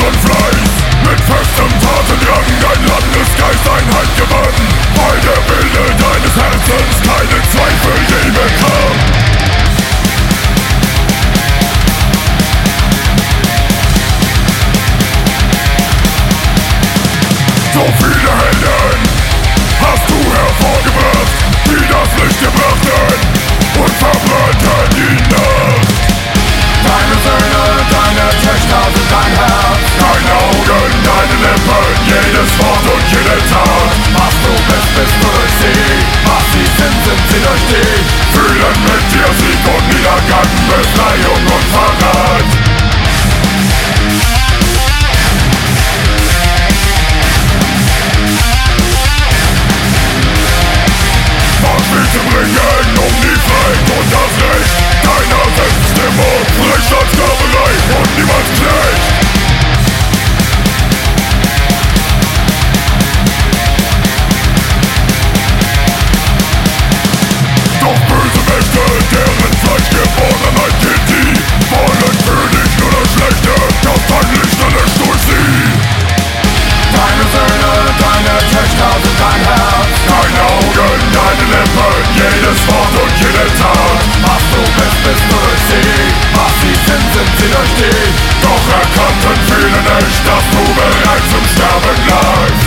und Fleiß, mit festem Tatendrang dein Landesgeist Einheit gewann, weil der Wille deines Herzens keine Zweifel je bekam. So viele Helden hast du hervorgebracht, die das Licht gebrachten und verbrannten die Nacht. Deine Söhne, deine Töchter sind dein Herz, Deine Augen, deine Lippen, jedes Wort und jede Tat. was du bist du durch sie, was sie sind sie durch dich. Fühlen mit dir Sieg und Niedergang, Befreiung und Verrat. Was willst du bringen, um die Freiheit und das Recht deiner Selbststimmung, Recht als Sklaverei und niemals Knecht. Doch böse Mächte, deren Fleischgeborgenheit gilt die, wollen für dich nur das Schlechte, das dein Licht erlöscht durch sie. Deine Söhne, deine Töchter sind dein Herz, Deine Augen, deine Lippen, jedes Wort und jede Tat. was du bist du durch sie, was sie sind sie durch dich. Doch erkannten viele nicht, dass du bereits zum Sterben lagst.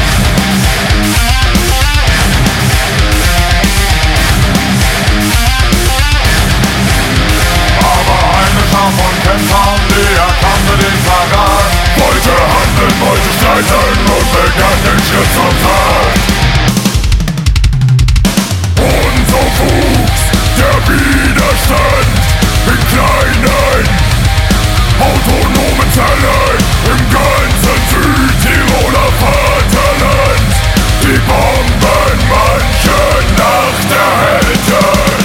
Aber eine Schar von Kämpfern, die erkannte den Verrat, Wollte handeln, wollte streiten und begann den Schritt zum Tag. Und so wuchs der Widerstand in kleinen, autonomen Zellen im ganzen Südtiroler Vaterland. Die Bomben manche Nacht erhellten.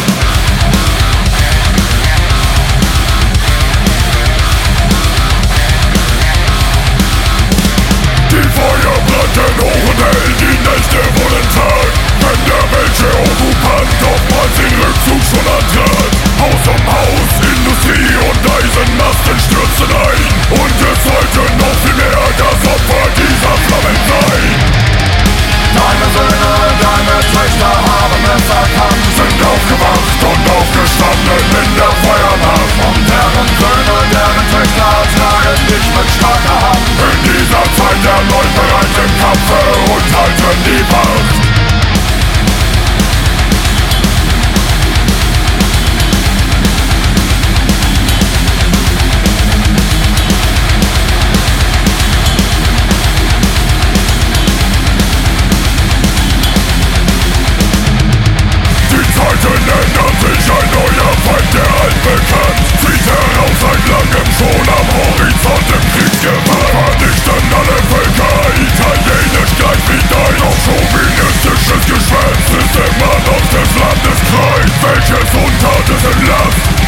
Die Feuer brannten hoch und hell, die Nächte wurden Tag, wenn der welche Okkupant oftmals den Rückzug schon antrat. Haus um Haus, Industrie und Eisenmasten stürzten ein, und es sollte noch viel mehr das Opfer dieser Flammen sein. deine Söhne, deine Töchter haben es erkannt, Sind aufgewacht und aufgestanden in der Feuermacht. und deren Söhne, deren Töchter tragen dich mit starker Hand. In dieser Zeit erneut bereit im Kampfe und halten die Wacht. Die Zeiten ändern sich, ein neuer Feind, der altbekannt zieht heraus seit langem schon am Horizont im Kriegsgewand. Vernichten alle Völker, italienisch gleich wie dein. Doch chauvinistisches Geschwätz ist immer noch des Landes Kreis, welches unter dessen Last